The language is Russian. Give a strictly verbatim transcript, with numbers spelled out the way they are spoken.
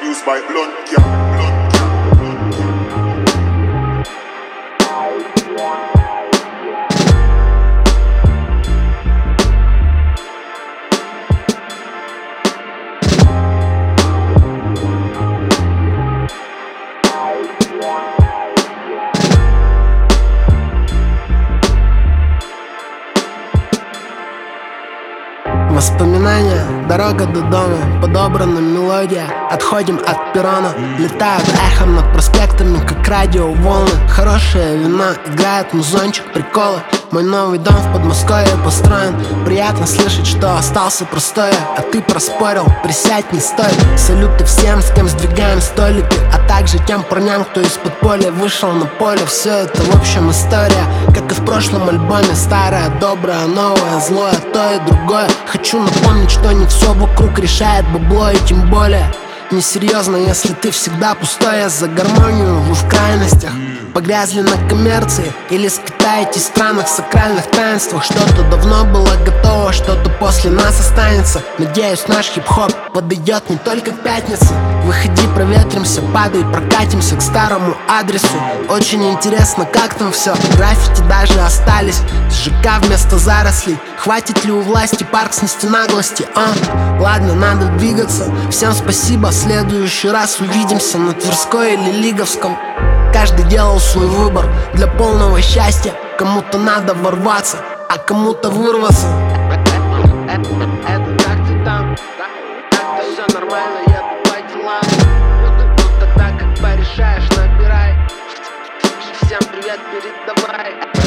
produced by Blunt Cap. Blunt Cap. Blunt Cap. Воспоминания, дорога до дома, подобрана мелодия. Отходим от перрона, летают эхом над проспектами, как радиоволны. Хорошее вино, играет музончик, приколы. Мой новый дом в Подмосковье построен. Приятно слышать, что остался простое, а ты проспорил, присядь не стоит. Салюты всем, с кем сдвигаем столики, а также тем парням, кто из-под поля вышел на поле. Все это в общем история, как и в прошлом альбоме. Старое, доброе, новое, злое, то и другое. Хочу напомнить, что не все вокруг решает бабло, и тем более несерьезно, если ты всегда пустой. Я за гармонию, вы в крайностях. Погрязли на коммерции или скитаетесь в странах сакральных таинствах. Что-то давно было готово, что-то после нас останется. Надеюсь, наш хип-хоп подойдет не только к пятнице. Выходи, проветримся, падай, прокатимся к старому адресу. Очень интересно, как там все. Граффити даже остались, ЖК вместо зарослей. Хватит ли у власти парк снести наглости, а? Ладно, надо двигаться. Всем спасибо, в следующий раз увидимся на Тверской или Лиговском. Каждый делал свой выбор для полного счастья. Кому-то надо ворваться, а кому-то вырваться. Это как ты там? Так-то все нормально, еду по делам. Ну тогда как порешаешь, набирай. Всем привет, передавай.